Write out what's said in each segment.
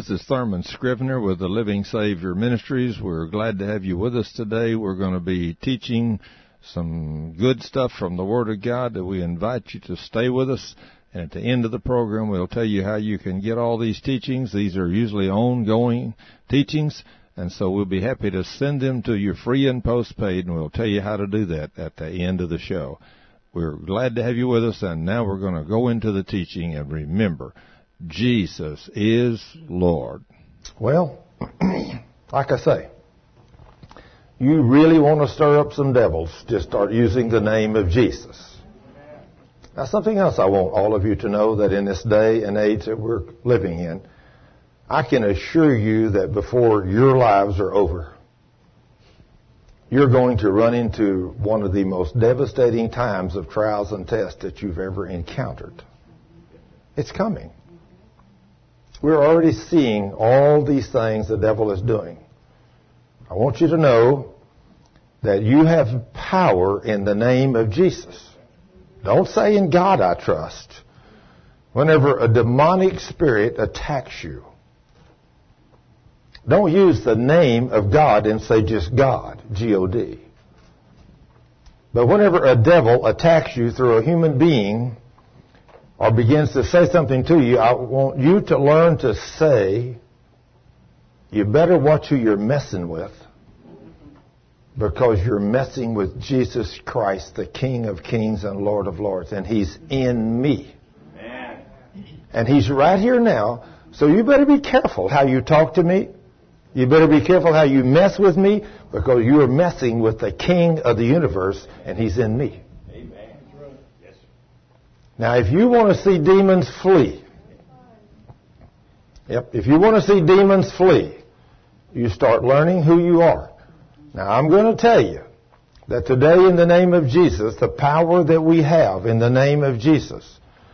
This is Thurman Scrivener with the Living Savior Ministries. We're glad to have you with us today. We're going to be teaching some good stuff from the Word of God that we invite you to stay with us. And at the end of the program, we'll tell you how you can get all these teachings. These are usually ongoing teachings, and so we'll be happy to send them to you free and postpaid, and we'll tell you how to do that at the end of the show. We're glad to have you with us, and now we're going to go into the teaching. And remember, Jesus is Lord. Well, like I say, you really want to stir up some devils, just start using the name of Jesus. Now, something else I want all of you to know, that in this day and age that we're living in, I can assure you that before your lives are over, you're going to run into one of the most devastating times of trials and tests that you've ever encountered. It's coming. We're already seeing all these things the devil is doing. I want you to know that you have power in the name of Jesus. Don't say, "In God I trust." Whenever a demonic spirit attacks you, don't use the name of God and say just God, G-O-D. But whenever a devil attacks you through a human being or begins to say something to you, I want you to learn to say, you better watch who you're messing with, because you're messing with Jesus Christ, the King of Kings and Lord of Lords, and He's in me. Amen. And He's right here now, so you better be careful how you talk to me. You better be careful how you mess with me, because you're messing with the King of the universe, and He's in me. Amen. Yes. Now, if you want to see demons flee, if you want to see demons flee, you start learning who you are. Now, I'm going to tell you that today, in the name of Jesus, the power that we have in the name of Jesus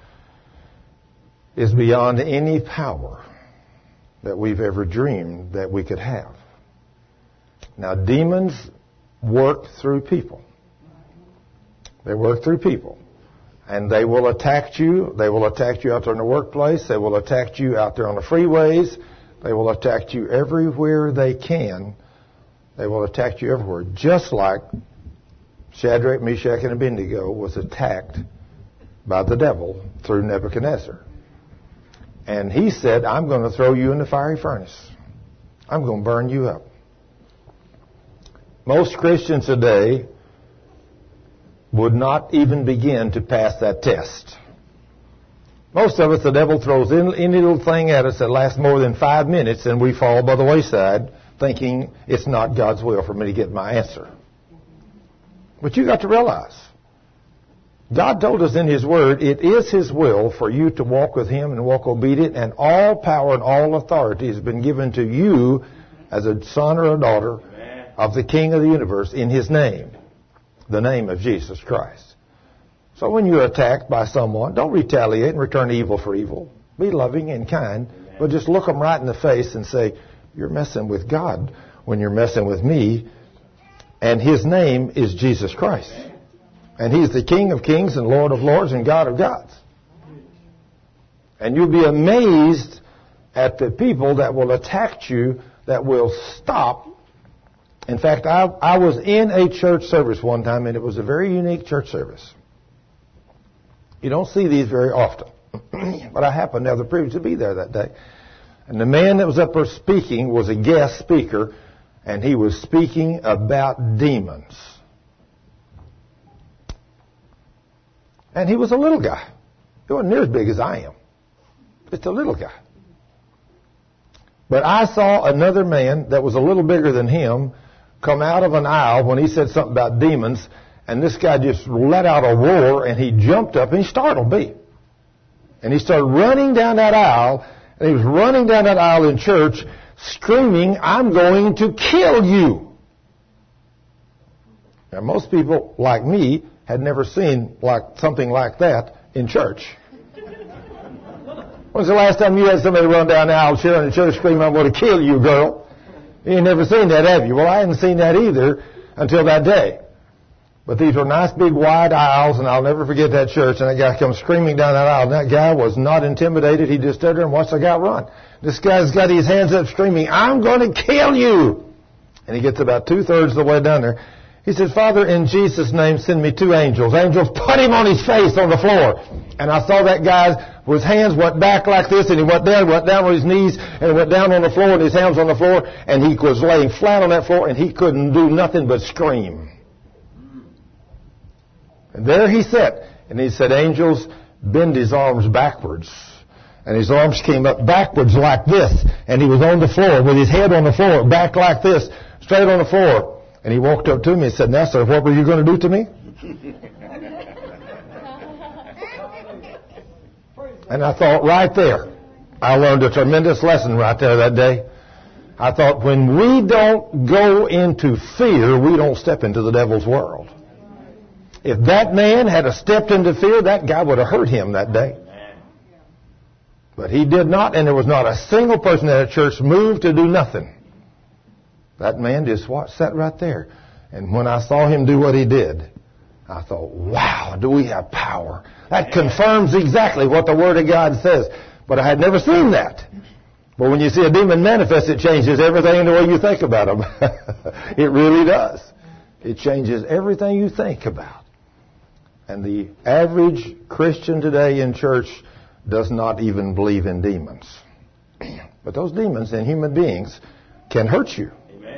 is beyond any power that we've ever dreamed that we could have. Now, demons work through people. They work through people. And they will attack you. They will attack you out there in the workplace. They will attack you out there on the freeways. They will attack you everywhere they can. They will attack you everywhere. Just like Shadrach, Meshach, and Abednego was attacked by the devil through Nebuchadnezzar. And he said, "I'm going to throw you in the fiery furnace. I'm going to burn you up." Most Christians today would not even begin to pass that test. Most of us, the devil throws any little thing at us that lasts more than 5 minutes, and we fall by the wayside, thinking it's not God's will for me to get my answer. But you got to realize, God told us in His Word, it is His will for you to walk with Him and walk obedient, and all power and all authority has been given to you as a son or a daughter of the King of the universe in His name, the name of Jesus Christ. So when you're attacked by someone, don't retaliate and return evil for evil. Be loving and kind, but just look them right in the face and say, "You're messing with God when you're messing with me, and His name is Jesus Christ. And He's the King of Kings and Lord of Lords and God of gods." And you'll be amazed at the people that will attack you, that will stop. In fact, I was in a church service one time, and it was a very unique church service. You don't see these very often. But I happened to have the privilege to be there that day. And the man that was up there speaking was a guest speaker, and he was speaking about demons. And he was a little guy. He wasn't near as big as I am. Just a little guy. But I saw another man that was a little bigger than him come out of an aisle when he said something about demons, and this guy just let out a roar, and he jumped up and he startled me. And he started running down that aisle, and he was running down that aisle in church screaming, "I'm going to kill you." Now, most people like me had never seen something like that in church. When's the last time you had somebody run down the aisle cheering in church screaming, "I'm going to kill you, girl"? You ain't never seen that, have you? Well, I hadn't seen that either until that day. But these were nice big wide aisles, and I'll never forget that church. And that guy comes screaming down that aisle. And that guy was not intimidated. He just stood there and watched the guy run. This guy's got his hands up screaming, I'm going to kill you. And he gets about 2/3 of the way down there. He said, Father, in Jesus' name, send me 2 angels. Angels put him on his face on the floor. And I saw that guy, his hands went back like this, and he went down on his knees, and went down on the floor, and his hands on the floor, and he was laying flat on that floor, and he couldn't do nothing but scream. And there he sat, and he said, angels, bend his arms backwards. And his arms came up backwards like this, and he was on the floor with his head on the floor, back like this, straight on the floor. And he walked up to me and said, now, sir, what were you going to do to me? And I thought, right there, I learned a tremendous lesson right there that day. I thought, when we don't go into fear, we don't step into the devil's world. If that man had stepped into fear, that guy would have hurt him that day. But he did not, and there was not a single person at a church moved to do nothing. That man just sat right there. And when I saw him do what he did, I thought, wow, do we have power? That confirms exactly what the Word of God says. But I had never seen that. But when you see a demon manifest, it changes everything in the way you think about him. It really does. It changes everything you think about. And the average Christian today in church does not even believe in demons. But those demons in human beings can hurt you.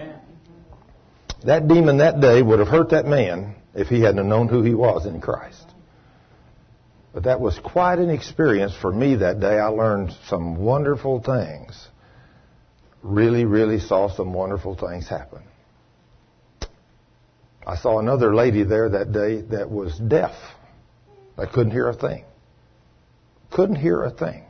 That demon that day would have hurt that man if he hadn't known who he was in Christ. But that was quite an experience for me that day. I learned some wonderful things. Really, really saw some wonderful things happen. I saw another lady there that day that was deaf. I couldn't hear a thing. Couldn't hear a thing.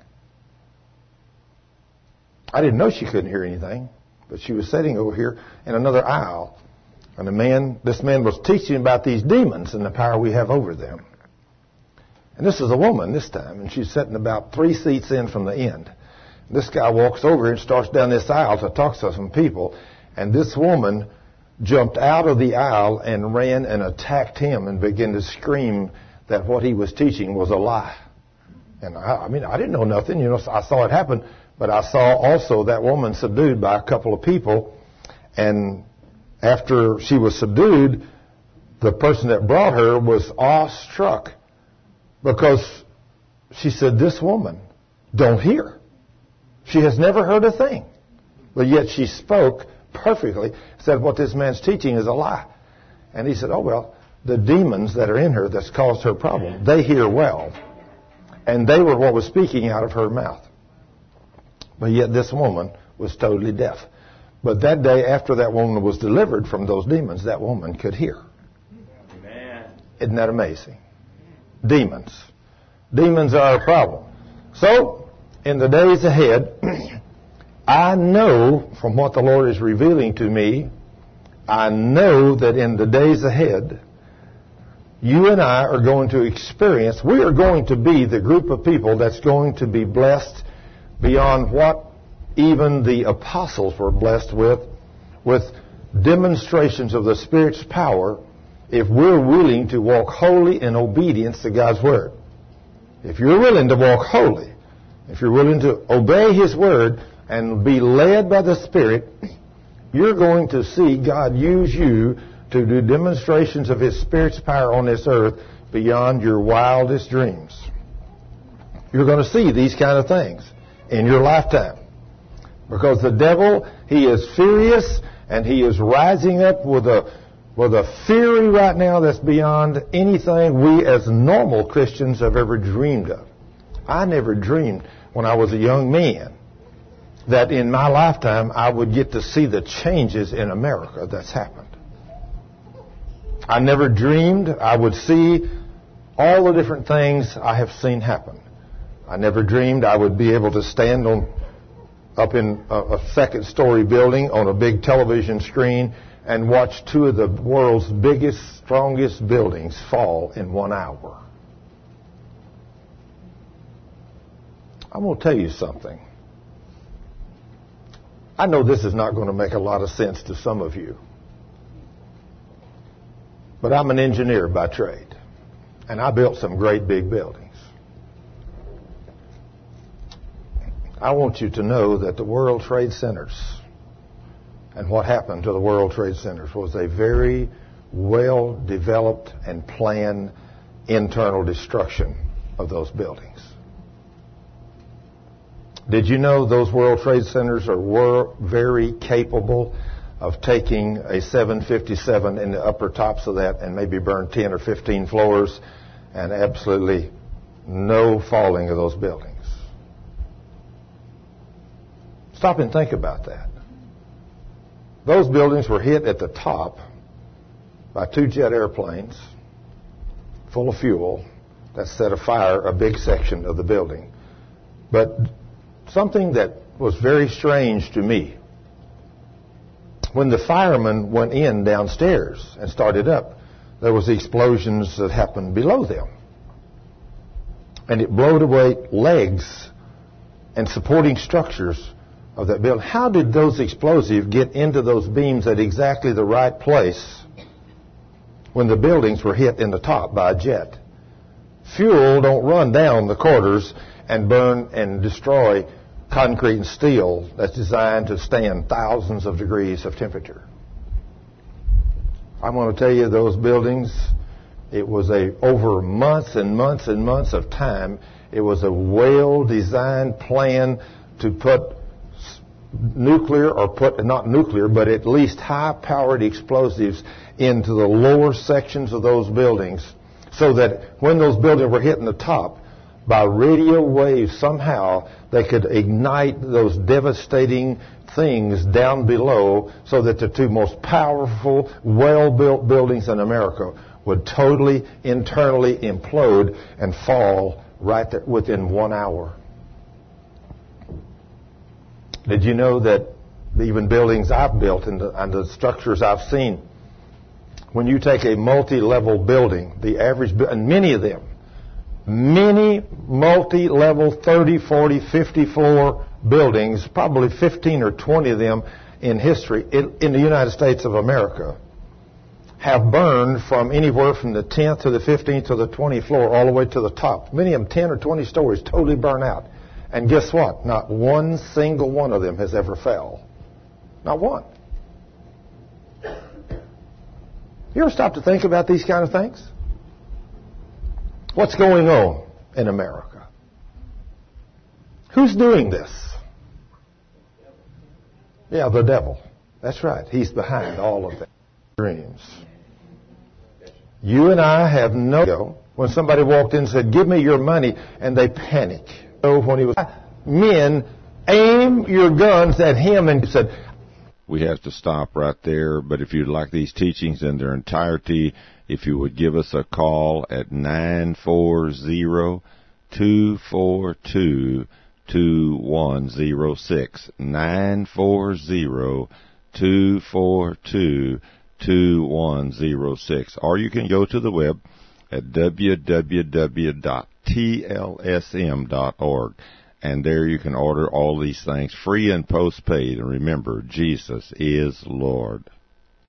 I didn't know she couldn't hear anything, but she was sitting over here in another aisle. And this man was teaching about these demons and the power we have over them. And this is a woman this time, and she's sitting about 3 seats in from the end. This guy walks over and starts down this aisle to talk to some people, and this woman jumped out of the aisle and ran and attacked him and began to scream that what he was teaching was a lie. And I didn't know nothing, I saw it happen, but I saw also that woman subdued by a couple of people, and after she was subdued, the person that brought her was awestruck because she said, this woman don't hear. She has never heard a thing. But yet she spoke perfectly, said what this man's teaching is a lie. And he said, oh, well, the demons that are in her that's caused her problem, they hear well. And they were what was speaking out of her mouth. But yet this woman was totally deaf. But that day, after that woman was delivered from those demons, that woman could hear. Amen. Isn't that amazing? Demons. Demons are a problem. So, in the days ahead, I know from what the Lord is revealing to me, I know that in the days ahead, you and I are going to experience, we are going to be the group of people that's going to be blessed beyond what even the apostles were blessed with demonstrations of the Spirit's power if we're willing to walk holy in obedience to God's Word. If you're willing to walk holy, if you're willing to obey His Word and be led by the Spirit, you're going to see God use you to do demonstrations of His Spirit's power on this earth beyond your wildest dreams. You're going to see these kind of things in your lifetime. Because the devil, he is furious, and he is rising up with a fury right now that's beyond anything we as normal Christians have ever dreamed of. I never dreamed when I was a young man that in my lifetime I would get to see the changes in America that's happened. I never dreamed I would see all the different things I have seen happen. I never dreamed I would be able to stand up in a second-story building on a big television screen and watch 2 of the world's biggest, strongest buildings fall in 1 hour. I'm going to tell you something. I know this is not going to make a lot of sense to some of you. But I'm an engineer by trade. And I built some great big buildings. I want you to know that the World Trade Centers and what happened to the World Trade Centers was a very well-developed and planned internal destruction of those buildings. Did you know those World Trade Centers were very capable of taking a 757 in the upper tops of that and maybe burn 10 or 15 floors and absolutely no falling of those buildings? Stop and think about that. Those buildings were hit at the top by 2 jet airplanes full of fuel that set afire a big section of the building. But something that was very strange to me, when the firemen went in downstairs and started up, there was the explosions that happened below them. And it blowed away legs and supporting structures of that building. How did those explosives get into those beams at exactly the right place when the buildings were hit in the top by a jet? Fuel don't run down the corridors and burn and destroy concrete and steel that's designed to stand thousands of degrees of temperature. I'm going to tell you, those buildings, it was over months and months and months of time, it was a well-designed plan to put nuclear, or put, not nuclear, but at least high-powered explosives into the lower sections of those buildings, so that when those buildings were hitting the top, by radio waves somehow they could ignite those devastating things down below, so that the 2 most powerful, well-built buildings in America would totally internally implode and fall right there within 1 hour. Did you know that even buildings I've built and the structures I've seen, when you take a multi-level building, the average, and many of them, many multi-level 30, 40, 50 floor buildings, probably 15 or 20 of them in history in the United States of America, have burned from anywhere from the 10th to the 15th to the 20th floor all the way to the top. Many of them 10 or 20 stories totally burn out. And guess what? Not one single one of them has ever fell. Not one. You ever stop to think about these kind of things? What's going on in America? Who's doing this? Yeah, the devil. That's right. He's behind all of them. Dreams. You and I have no... When somebody walked in and said, "Give me your money," and they panic. So when he was... Men, aim your guns at him, and he said... We have to stop right there, but if you'd like these teachings in their entirety, if you would give us a call at 940-242-2106, 940-242-2106, or you can go to the web at www.tlsm.org. And there you can order all these things free and postpaid. And remember, Jesus is Lord.